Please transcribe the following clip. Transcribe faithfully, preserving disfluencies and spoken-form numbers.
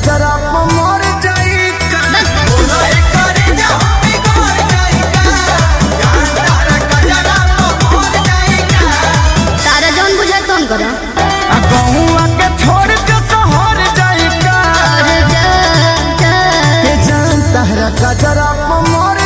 कजरा पे मर जाई का बोलो एक करे जा हम बिगड़ जाई का जान तारा कजरा पे मर जाई का तारा जौन बुझा तौन करो आ गहुआ के छोड़ के शहर जाई का और जा जा जान तारा कजरा पे मर